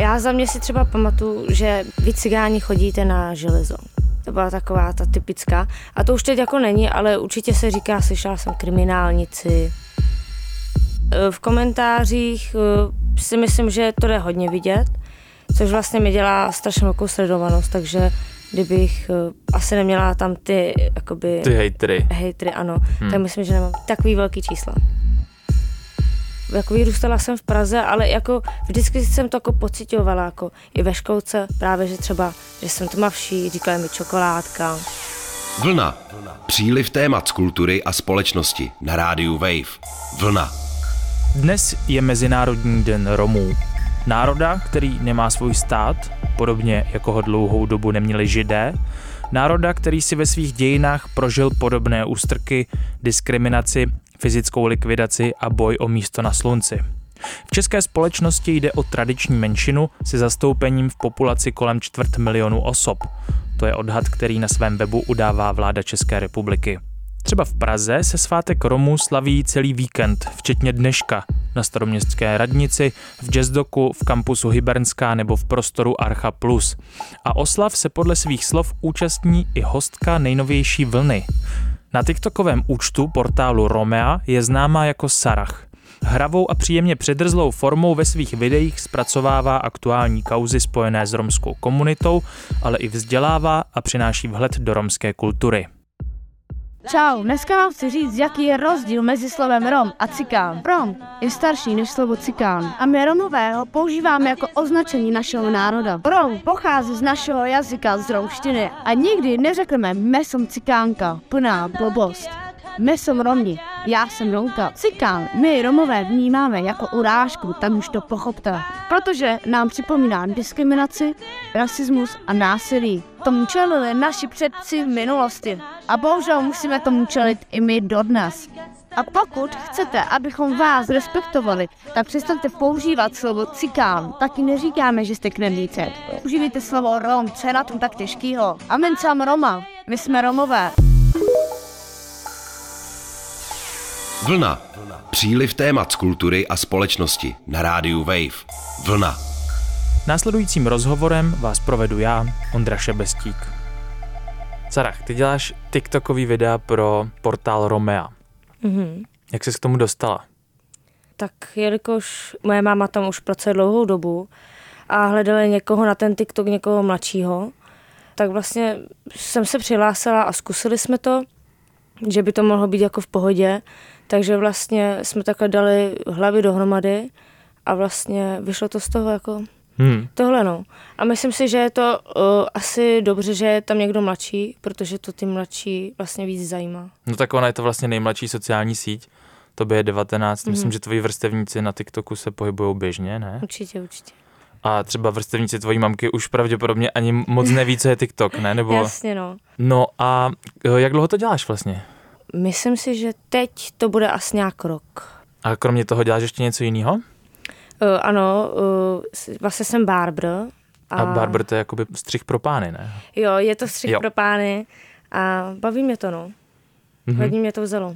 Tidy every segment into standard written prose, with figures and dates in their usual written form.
Já za mě si třeba pamatuju, že vy cigáni chodíte na železo. To byla taková ta typická. A to už teď jako není, ale určitě se říká, slyšela jsem kriminálnici. V komentářích si myslím, že to jde hodně vidět, což vlastně mi dělá strašnou velkou sledovanost, takže kdybych asi neměla tam ty jakoby... Ty hejtry, ano, tak myslím, že nemám takový velký čísla. Jako vyrůstala jsem v Praze, ale jako vždycky jsem to jako pocitovala, jako i ve školce, právě, že třeba, že jsem tmavší, říkala mi čokoládka. Vlna. Příliv témat z kultury a společnosti na rádiu Wave. Vlna. Dnes je Mezinárodní den Romů. Národa, který nemá svůj stát, podobně jako ho dlouhou dobu neměli Židé. Národa, který si ve svých dějinách prožil podobné ústrky, diskriminaci, fyzickou likvidaci a boj o místo na slunci. V české společnosti jde o tradiční menšinu se zastoupením v populaci kolem 250 000 osob. To je odhad, který na svém webu udává vláda České republiky. Třeba v Praze se svátek Romů slaví celý víkend, včetně dneška, na Staroměstské radnici, v Jazzdoku, v kampusu Hybernská nebo v prostoru Archa Plus. A oslav se podle svých slov účastní i hostka nejnovější vlny. Na tiktokovém účtu portálu Romea je známá jako Sarah. Hravou a příjemně předrzlou formou ve svých videích zpracovává aktuální kauzy spojené s romskou komunitou, ale i vzdělává a přináší vhled do romské kultury. Čau, dneska vám chci říct, jaký je rozdíl mezi slovem Rom a Cikán. Rom je starší než slovo Cikán a my Romové ho používáme jako označení našeho národa. Rom pochází z našeho jazyka, z romštiny a nikdy neřekneme my som Cikánka, plná blbost. My som Romi, já jsem Romka. Cikán my Romové vnímáme jako urážku, tam už to pochopte. Protože nám připomíná diskriminaci, rasismus a násilí. Tomu čelili naši předci v minulosti. A bohužel musíme tomu čelit i my dodnes. A pokud chcete, abychom vás respektovali, tak přestaňte používat slovo Cikán. Taky neříkáme, že jste knedlíci. Používejte slovo Rom, co je na tom tak těžkýho. Amen sám Roma, my jsme Romové. Vlna. Příliv témat z kultury a společnosti na rádiu Wave. Vlna. Následujícím rozhovorem vás provedu já, Ondra Šebestík. Sarah, ty děláš tiktokový videa pro portál Romea. Jak jsi k tomu dostala? Tak jelikož moje máma tam už pracuje dlouhou dobu a hledali někoho na ten TikTok, někoho mladšího, tak vlastně jsem se přihlásila a zkusili jsme to, že by to mohlo být jako v pohodě, takže vlastně jsme takhle dali hlavy dohromady a vlastně vyšlo to z toho jako tohle no. A myslím si, že je to asi dobře, že je tam někdo mladší, protože to ty mladší vlastně víc zajímá. No tak ona je to vlastně nejmladší sociální síť, tobě je 19, myslím, že tvoji vrstevníci na TikToku se pohybujou běžně, ne? Určitě. A třeba vrstevníci tvojí mamky už pravděpodobně ani moc neví, co je TikTok, ne? Nebo... Jasně, no. No a jak dlouho to děláš vlastně? Myslím si, že teď to bude asi nějak rok. A kromě toho děláš ještě něco jiného? Ano, vlastně jsem barber. A barber to je jakoby střih pro pány, ne? Jo, je to střih pro pány a baví mě to, no. Hodně mě to vzalo.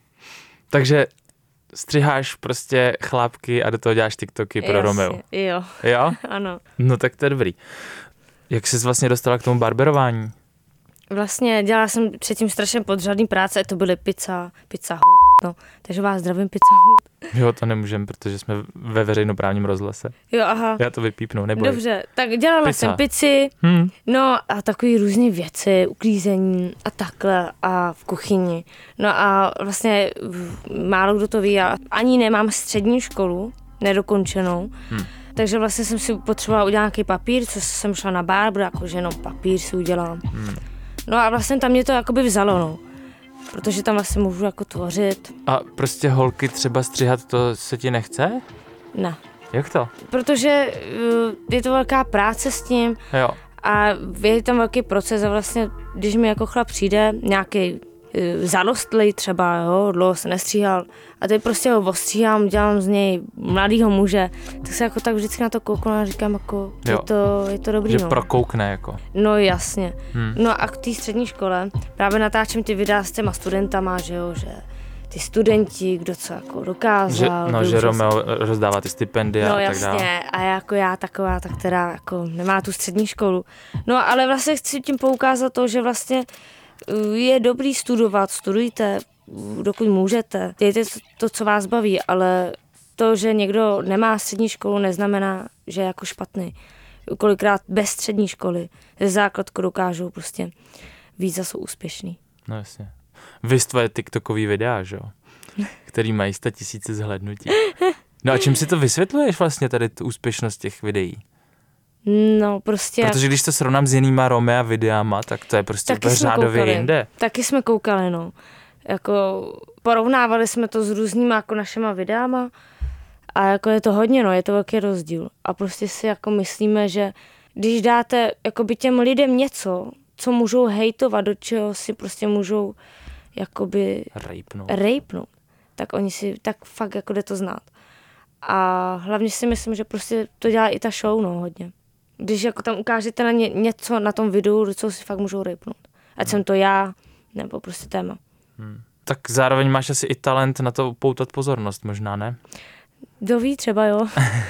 Takže střiháš prostě chlápky a do toho děláš TikToky pro Romeo. Jo? Ano. No tak to je dobrý. Jak jsi vlastně dostala k tomu barberování? Vlastně dělala jsem předtím strašně podřadný práce, to byly pizza no. Takže vás zdravím, pizza. Jo, to nemůžem, protože jsme ve veřejnoprávním rozhlase. Jo, aha. Já to vypípnu, neboj. Dobře, tak dělala jsem pizzy, no a takový různý věci, uklízení a takhle a v kuchyni. No a vlastně málo kdo to ví, já ani nemám střední školu, nedokončenou. Takže vlastně jsem si potřebovala udělat nějaký papír, co jsem šla na barber, jakože jenom papír si udělám. No a vlastně tam mě to jakoby vzalo, no. Protože tam vlastně můžu jako tvořit. A prostě holky třeba stříhat, to se ti nechce? Ne. Jak to? Protože je to velká práce s tím. Jo. A je tam velký proces a vlastně, když mi jako chlap přijde nějaký zarostlej třeba, jo, dlouho se nestříhal a teď prostě ho ostříhám, dělám z něj mladýho muže, tak se jako tak vždycky na to kouknu a říkám jako, je to dobrý, že no. prokoukne jako. No jasně. No a k té střední škole právě natáčím ty videa s těma studentama, že jo, že ty studenti, kdo co jako dokázal. Že Romeo rozdává ty stipendia no, a tak jasně, dále. a jako já taková, tak která jako nemá tu střední školu. No ale vlastně chci tím poukázat to, že vlastně je dobrý studovat, studujte, dokud můžete. Dějte to, co vás baví, ale to, že někdo nemá střední školu, neznamená, že je jako špatný. Kolikrát bez střední školy, ze základku dokážou prostě víc a jsou úspěšný. No jasně. Vy tvoje TikTokový videa, že jo? Který mají 100 000 zhlédnutí. No a čím si to vysvětluješ vlastně tady tu úspěšnost těch videí? No prostě... Protože když to srovnám s jinýma Romea videama, tak to je prostě řádově jinde. Taky jsme koukali, no. Jako porovnávali jsme to s různýma jako našima videama a jako je to hodně, no, je to velký rozdíl. A prostě si jako myslíme, že když dáte jakoby těm lidem něco, co můžou hejtovat, do čeho si prostě můžou jakoby rejpnout, tak oni si tak fakt jako jde to znát. A hlavně si myslím, že prostě to dělá i ta show, no, hodně. Když jako tam ukážete na něco na tom videu, do čeho si fakt můžou rejpnout. Ať jsem to já, nebo prostě téma. Tak zároveň máš asi i talent na to upoutat pozornost, možná, ne? Kdo ví, třeba jo.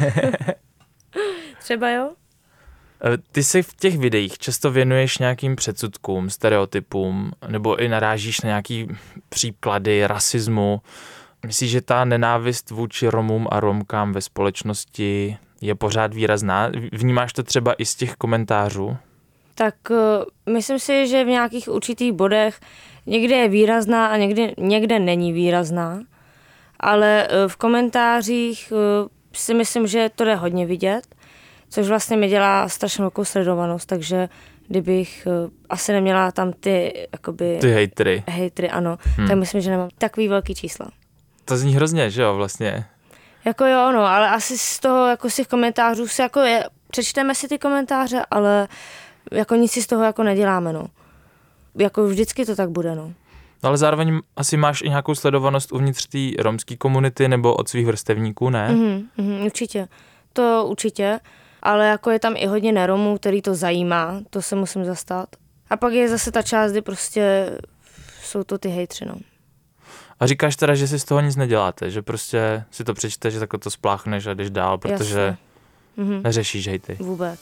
Třeba jo. Ty se v těch videích často věnuješ nějakým předsudkům, stereotypům, nebo i narážíš na nějaký příklady rasismu. Myslíš, že ta nenávist vůči Romům a Romkám ve společnosti je pořád výrazná? Vnímáš to třeba i z těch komentářů? Tak myslím si, že v nějakých určitých bodech někde je výrazná a někde není výrazná. Ale v komentářích si myslím, že to jde hodně vidět, což vlastně mi dělá strašnou velkou sledovanost, takže kdybych asi neměla tam ty jakoby... Ty hejtry, ano, tak myslím, že nemám takový velký čísla. To zní hrozně, že jo, vlastně? Jako jo, no, ale asi z toho, jako z těch komentářů se jako přečteme si ty komentáře, ale jako nic si z toho jako neděláme, no. Jako vždycky to tak bude, no. No ale zároveň asi máš i nějakou sledovanost uvnitř té romské komunity nebo od svých vrstevníků, ne? Určitě. To určitě. Ale jako je tam i hodně neromů, který to zajímá, to se musím zastat. A pak je zase ta část, kdy prostě jsou to ty hejtři, no. A říkáš teda, že si z toho nic neděláte, že prostě si to přečteš, že takhle to spláchneš a jdeš dál, protože neřešíš hejty. Vůbec.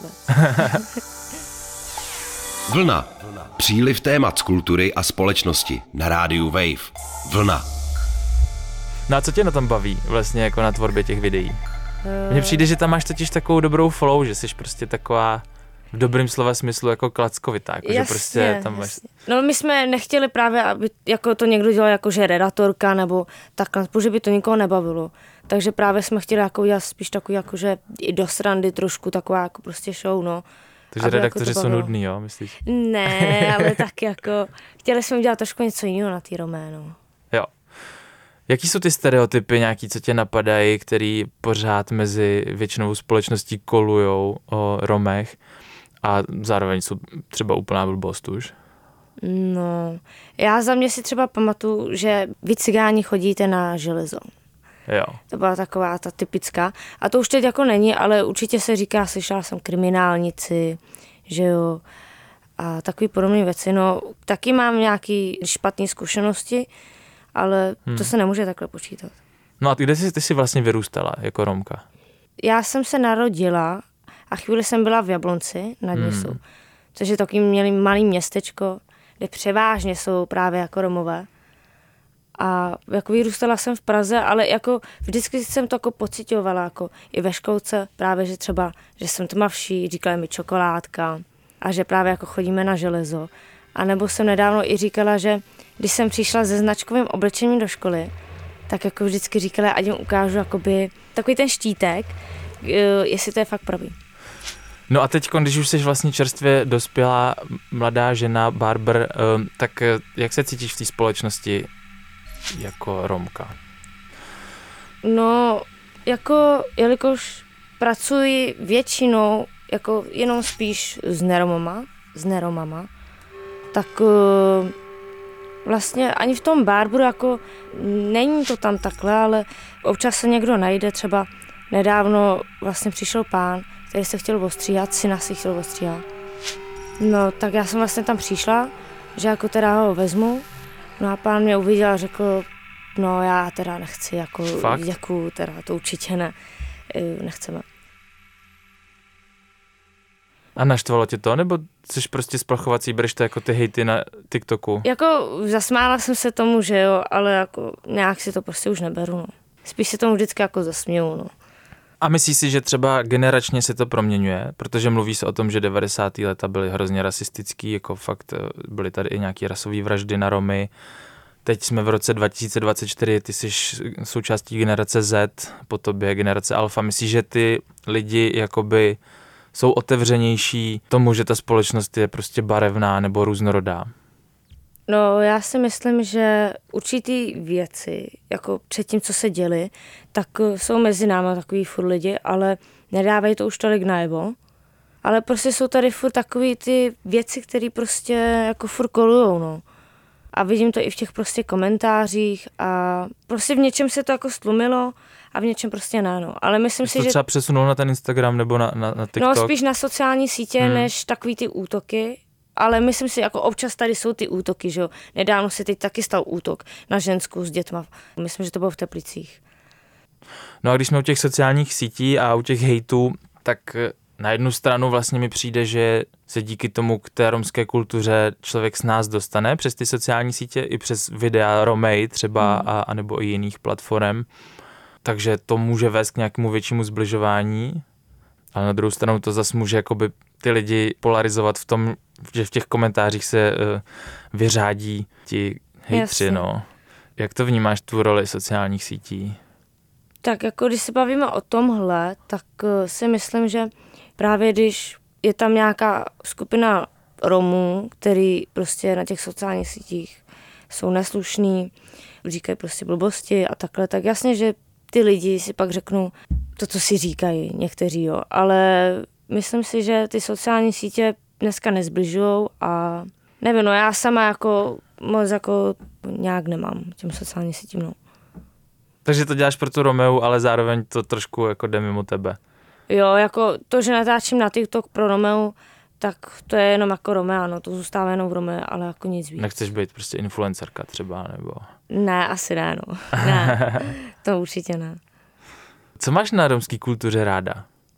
Vlna. Příliv témat z kultury a společnosti na rádiu Wave. Vlna. No a co tě na tom baví vlastně jako na tvorbě těch videí? Mně přijde, že tam máš totiž takovou dobrou flow, že jsi prostě taková v dobrým slova smyslu jako klackovitá, jako jasně, že prostě tam máš... No my jsme nechtěli právě, aby jako to někdo dělal jako že redaktorka nebo takhle, protože by to nikoho nebavilo. Takže právě jsme chtěli jako udělat spíš takový jako, že i do srandy trošku taková jako prostě show, no. Takže redaktoři jako jsou nudný, jo, myslíš? Ne, ale tak jako chtěli jsme udělat trošku něco jiného na té Romé, no. Jo. Jaký jsou ty stereotypy nějaký, co tě napadají, který pořád mezi většinou společností kolujou o Romech a zároveň jsou třeba úplná blbost už? No, já za mě si třeba pamatuju, že vy cigáni chodíte na železo. Jo. To byla taková ta typická. A to už teď jako není, ale určitě se říká, slyšela jsem kriminálnici, že jo, a takový podobné věci. No, taky mám nějaký špatné zkušenosti, ale to se nemůže takhle počítat. No a kde ty jsi vlastně vyrůstala jako Romka? Já jsem se narodila a chvíli jsem byla v Jablonci nad Nisou, což je takový malý městečko, kde převážně jsou právě jako Romové. A jako vyrůstala jsem v Praze, ale jako vždycky jsem to jako pocitovala, jako i ve školce, právě, že třeba, že jsem tmavší, říkala mi čokoládka a že právě jako chodíme na železo. A nebo jsem nedávno i říkala, že když jsem přišla se značkovým oblečením do školy, tak jako vždycky říkala, ať jim ukážu jakoby takový ten štítek, jestli to je fakt pravý. No a teď, když už jsi vlastně čerstvě dospělá mladá žena, barber, tak jak se cítíš v té společnosti jako Romka? No, jako, jelikož pracuji většinou jako jenom spíš s neromama, tak vlastně ani v tom barberu jako není to tam takhle, ale občas se někdo najde, třeba nedávno vlastně přišel pán, který se chtěl ostříhat, syna si chtěl ostříhat. No, tak já jsem vlastně tam přišla, že jako teda ho vezmu, no a pán mě uviděl a řekl, No já teda nechci, jako Fakt? děkuju, teda to určitě ne, nechceme. A naštvalo tě to, nebo jsi prostě splachovací, bereš to jako ty hejty na TikToku? Jako zasmála jsem se tomu, že jo, ale jako nějak si to prostě už neberu, no. Spíš se tomu vždycky jako zasměju, no. A myslíš si, že třeba generačně se to proměňuje? Protože mluví se o tom, že 90. leta byly hrozně rasistický, jako fakt byly tady i nějaký rasové vraždy na Romy. Teď jsme v roce 2024, ty jsi součástí generace Z, po tobě generace Alfa. Myslíš, že ty lidi jakoby jsou otevřenější tomu, že ta společnost je prostě barevná nebo různorodá? No já si myslím, že určitý věci, jako před tím, co se děli, tak jsou mezi náma takový furt lidi, ale nedávají to už tolik najevo. Ale prostě jsou tady furt takový ty věci, které prostě jako furt kolujou, no. A vidím to i v těch prostě komentářích a prostě v něčem se to jako stlumilo a v něčem prostě ne, no. Ale myslím si, to že... třeba přesunul na ten Instagram nebo na TikTok? No spíš na sociální sítě, než takový ty útoky. Ale myslím si, jako občas tady jsou ty útoky, že jo. Nedávno se teď taky stal útok na ženskou s dětma. Myslím, že to bylo v Teplicích. No a když jsme u těch sociálních sítí a u těch hejtů, tak na jednu stranu vlastně mi přijde, že se díky tomu k té romské kultuře člověk s nás dostane přes ty sociální sítě i přes videa Romej třeba a nebo i jiných platform. Takže to může vést k nějakému většímu zbližování. Ale na druhou stranu to zase může jakoby ty lidi polarizovat v tom, že v těch komentářích se vyřádí ti hejtři, no. Jak to vnímáš, tu roli sociálních sítí? Tak jako když se bavíme o tomhle, tak si myslím, že právě když je tam nějaká skupina Romů, který prostě na těch sociálních sítích jsou neslušný, říkají prostě blbosti a takhle, tak jasně, že ty lidi si pak řeknou to, co si říkají někteří, jo. Ale myslím si, že ty sociální sítě dneska nezbližujou a nevím, no já sama jako moc jako nějak nemám těm sociálním sítím, no. Takže to děláš pro tu Romeu, ale zároveň to trošku jako jde mimo tebe. Jo, jako to, že natáčím na TikTok pro Romeu, tak to je jenom jako Romea, no, to zůstává jenom v Romeu, ale jako nic víc. Nechceš být prostě influencerka třeba, nebo? Ne, asi ne, no. Ne, to určitě ne. Co máš na romské kultuře ráda?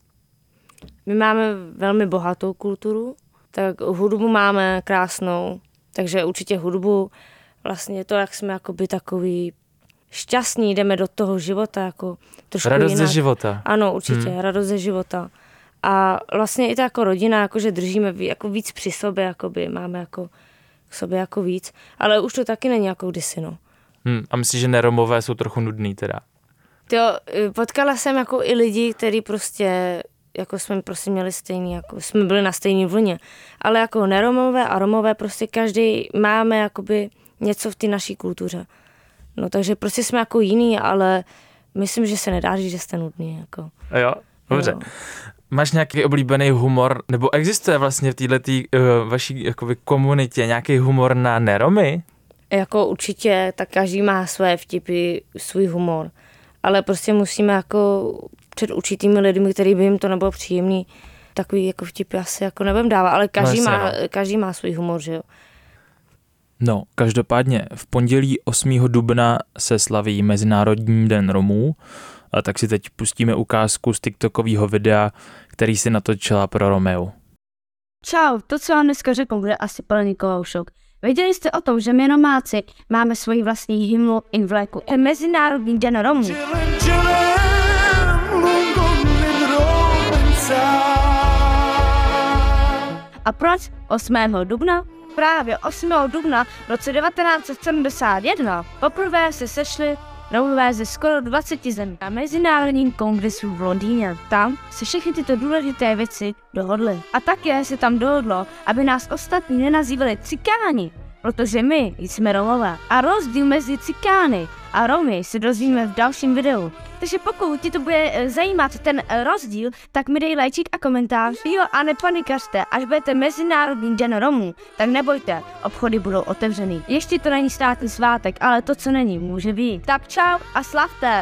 My máme velmi bohatou kulturu, tak hudbu máme krásnou, takže určitě hudbu, vlastně to, jak jsme jakoby takový šťastní, jdeme do toho života, jako trošku radost jinak. ze života. Ano, určitě, radost ze života. A vlastně i ta jako rodina, jakože držíme jako víc při sobě, jakoby, máme jako k sobě jako víc, ale už to taky není jako kdysi, no. A myslíš, že neromové jsou trochu nudný teda? Jo, potkala jsem jako i lidi, kteří prostě, jako jsme prostě měli stejný, jako jsme byli na stejné vlně, ale jako neromové a romové prostě každý máme jakoby něco v té naší kultuře. No takže prostě jsme jako jiný, ale myslím, že se nedá říct, že jste nudný, jako. Jo, dobře. Jo. Máš nějaký oblíbený humor, nebo existuje vlastně v této vaší jakoby komunitě nějaký humor na neromy? Jako určitě, tak každý má své vtipy, svůj humor, ale prostě musíme jako před určitými lidmi, který by jim to nebylo příjemný, takový jako vtipy asi jako nebudem dávat, ale každý má svůj humor, že jo. No, každopádně v pondělí 8. dubna se slaví Mezinárodní den Romů, a tak si teď pustíme ukázku z TikTokového videa, který si natočila pro Romeu. Čau, to, co vám dneska řeknu, bude asi plný koloušok. Věděli jste o tom, že my Romáci máme svoji vlastní hymnu in vleku. Je Mezinárodní den Romů. A proč 8. dubna? Právě 8. dubna v roce 1971 poprvé se sešli Romové ze skoro 20 zemí na Mezinárodním kongresu v Londýně. Tam se všechny tyto důležité věci dohodly. A také se tam dohodlo, aby nás ostatní nenazývali cikáni, protože my jsme Romové. A rozdíl mezi cikány a Romy se dozvíme v dalším videu. Takže pokud ti to bude zajímat ten rozdíl, tak mi dej lajčík a komentář. Jo, a nepanikařte, až budete Mezinárodní den Romů, tak nebojte, obchody budou otevřený. Ještě to není státní svátek, ale to, co není, může být. Tak čau a slavte!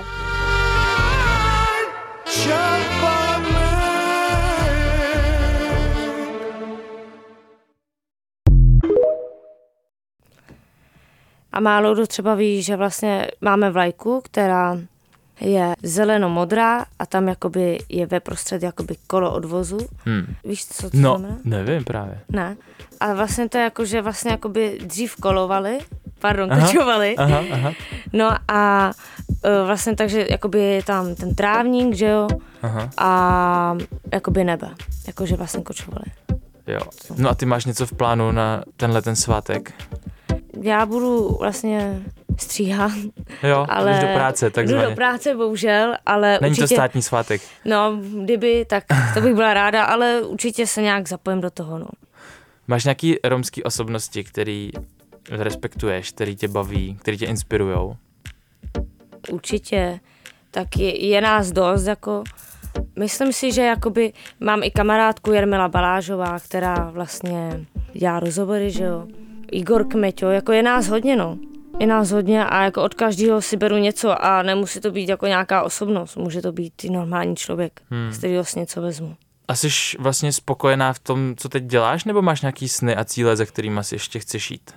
A málo kdo třeba ví, že vlastně máme vlajku, která je zeleno-modrá a tam jakoby je ve prostřed jakoby kolo odvozu. Víš, co to znamená? Nevím právě. Ne. A vlastně to je jako, že vlastně jakoby dřív kočovali. Aha. No a vlastně takže jakoby je tam ten trávník, že jo? Aha. A jakoby nebe. Jakože vlastně kočovali. Jo. No a ty máš něco v plánu na ten svátek? Já budu vlastně stříhat. Jo, ale jdeš do práce, takzvaně. Jdu do práce, bohužel, ale Není určitě... to státní svátek? No, kdyby, tak to bych byla ráda, ale určitě se nějak zapojím do toho, no. Máš nějaký romský osobnosti, který respektuješ, který tě baví, který tě inspirujou? Určitě. Tak je nás dost, jako... Myslím si, že jakoby mám i kamarádku Jarmila Balážová, která vlastně dělá rozhovory, že jo. Igor Kmeťo, jako je nás hodně, no. Je nás hodně a jako od každého si beru něco a nemusí to být jako nějaká osobnost, může to být i normální člověk, z kterého si něco vezmu. A jsi vlastně spokojená v tom, co teď děláš, nebo máš nějaký sny a cíle, za kterýma si ještě chceš jít?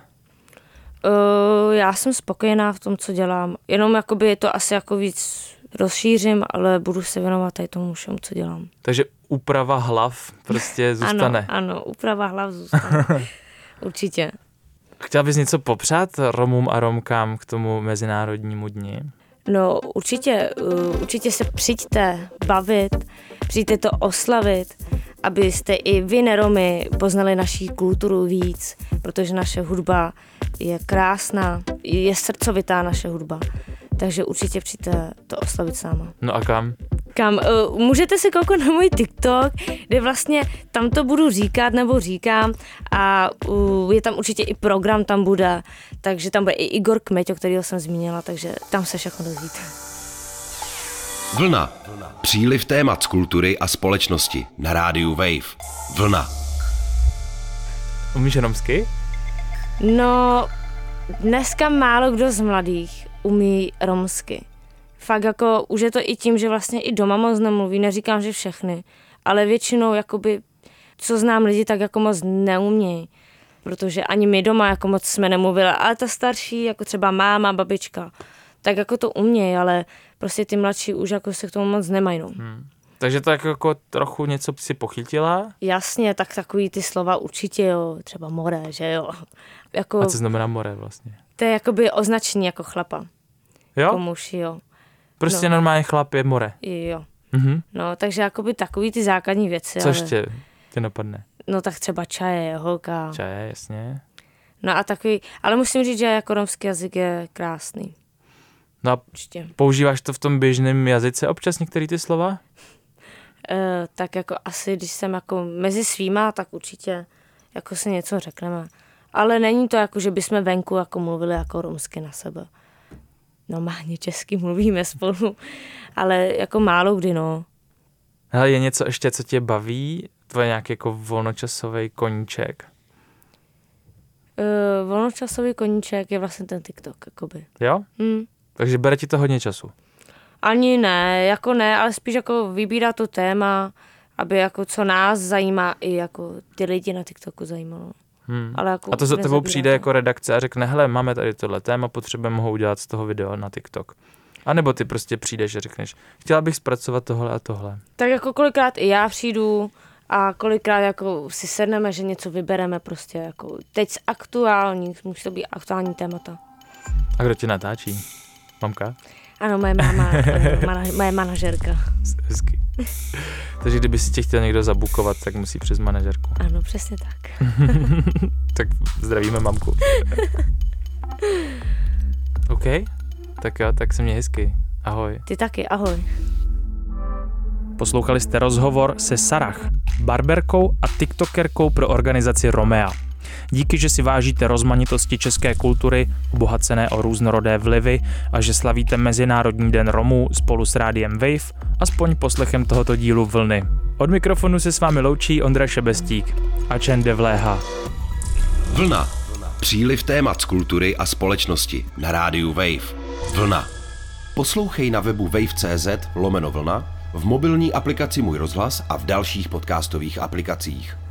Já jsem spokojená v tom, co dělám, jenom jakoby to asi jako víc rozšířím, ale budu se věnovat tady tomu všemu, co dělám. Takže úprava hlav prostě zůstane. Ano, úprava hlav zůstane. Určitě. Chtěla bys něco popřát Romům a Romkám k tomu Mezinárodnímu dni? No určitě se přijďte bavit, přijďte to oslavit, abyste i vy neromy poznali naši kulturu víc, protože naše hudba je krásná, je srdcovitá naše hudba. Takže určitě přijďte to oslavit s náma. No a kam? Můžete si kouknout na můj TikTok, kde vlastně tam to budu říkat nebo říkám a je tam určitě i program tam bude, takže tam bude i Igor Kmeťo, kterýho jsem zmínila, takže tam se všechno dozvíte. Vlna. Příliv témat z kultury a společnosti na rádiu Wave. Vlna. Umíš romsky? No, dneska málo kdo z mladých umí romsky. Fakt jako, už je to i tím, že vlastně i doma moc nemluví, neříkám, že všechny, ale většinou jakoby, co znám lidi, tak jako moc neumějí, protože ani my doma jako moc jsme nemluvili, ale ta starší, jako třeba máma, babička, tak jako to umějí, ale prostě ty mladší už jako se k tomu moc nemají, no. Takže to jako trochu něco si pochytila? Jasně, tak takový ty slova určitě, jo, třeba more, že jo. Jako, a co znamená more vlastně? To je jakoby označení jako chlapa. Jo? Jako muž, jo. Prostě normálně chlap je more. Jo. No, takže jakoby takový ty základní věci. Co ještě tě napadne? No tak třeba čaje, holka. Čaje, jasně. No a takový, ale musím říct, že jako romský jazyk je krásný. No a určitě. Používáš to v tom běžném jazyce občas některé ty slova? Tak jako asi, když jsem jako mezi svýma, tak určitě jako si něco řekneme. Ale není to jako, že bychom venku jako mluvili jako romsky na sebe. Normálně česky mluvíme spolu, ale jako málo kdy, no. Hele, je něco ještě, co tě baví? Tvoje nějaký jako volnočasový koníček? Volnočasový koníček je vlastně ten TikTok, jakoby. Jo? Takže bere ti to hodně času? Ani ne, jako ne, ale spíš jako vybírá to téma, aby jako co nás zajímá i jako ty lidi na TikToku zajímalo. Ale jako a to za tebou přijde jako redakce a řekne, hele, máme tady tohle téma, potřebujeme ho udělat z toho video na TikTok. A nebo ty prostě přijdeš a řekneš, chtěla bych zpracovat tohle a tohle. Tak jako kolikrát i já přijdu a kolikrát jako si sedneme, že něco vybereme prostě jako teď z aktuálních, musí to být aktuální témata. A kdo tě natáčí? Mamka? Ano, moje máma, moje manažerka. Hezky. Takže kdyby si tě chtěl někdo zabukovat, tak musí přes manažerku. Ano, přesně tak. Tak zdravíme mamku. OK, tak jo, tak se měj hezky. Ahoj. Ty taky, ahoj. Poslouchali jste rozhovor se Sarah, barberkou a tiktokerkou pro organizaci Romea. Díky, že si vážíte rozmanitosti české kultury, obohacené o různorodé vlivy a že slavíte Mezinárodní den Romů spolu s rádiem Wave, aspoň poslechem tohoto dílu Vlny. Od mikrofonu se s vámi loučí Ondra Šebestík. Ačen de vléha. Vlna. Příliv témat z kultury a společnosti na rádiu Wave. Vlna. Poslouchej na webu wave.cz/vlna, v mobilní aplikaci Můj rozhlas a v dalších podcastových aplikacích.